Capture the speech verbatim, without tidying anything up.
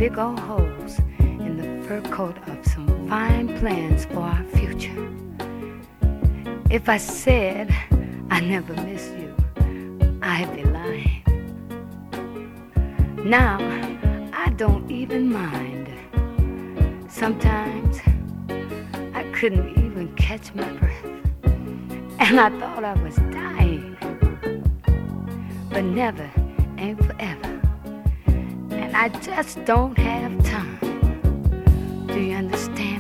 big old holes in the fur coat of some fine plans for our future. If I said I never miss you, I'd be lying. Now, I don't even mind. Sometimes I couldn't even catch my breath, and I thought I was dying. But never ain't forever, and I just don't have time. Do you understand?